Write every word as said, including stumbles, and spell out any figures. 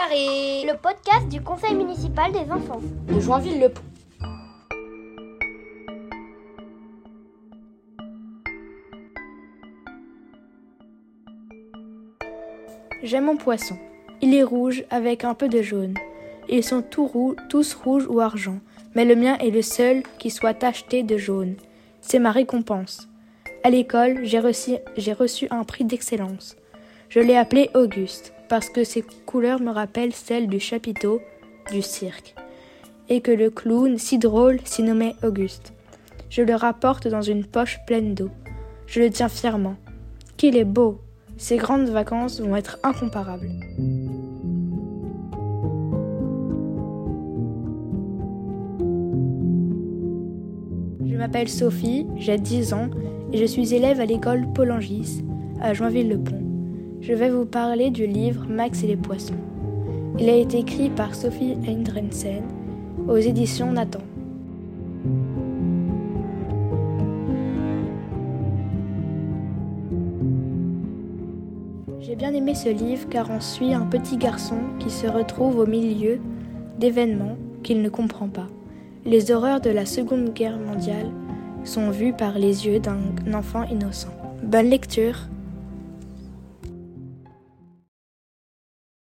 Carré, le podcast du conseil municipal des enfants de Joinville-le-Pont. J'aime mon poisson. Il est rouge avec un peu de jaune. Ils sont tous, roux, tous rouges ou argent, mais le mien est le seul qui soit tacheté de jaune. C'est ma récompense. À l'école, j'ai reçu, j'ai reçu un prix d'excellence. Je l'ai appelé Auguste, parce que ses couleurs me rappellent celles du chapiteau du cirque, et que le clown, si drôle, s'y nommait Auguste. Je le rapporte dans une poche pleine d'eau. Je le tiens fièrement. Qu'il est beau! Ces grandes vacances vont être incomparables. Je m'appelle Sophie, j'ai dix ans et je suis élève à l'école Paul Angis, à Joinville-le-Pont. Je vais vous parler du livre Max et les poissons. Il a été écrit par Sophie Eindrensen aux éditions Nathan. J'ai bien aimé ce livre car on suit un petit garçon qui se retrouve au milieu d'événements qu'il ne comprend pas. Les horreurs de la Seconde Guerre mondiale sont vues par les yeux d'un enfant innocent. Bonne lecture!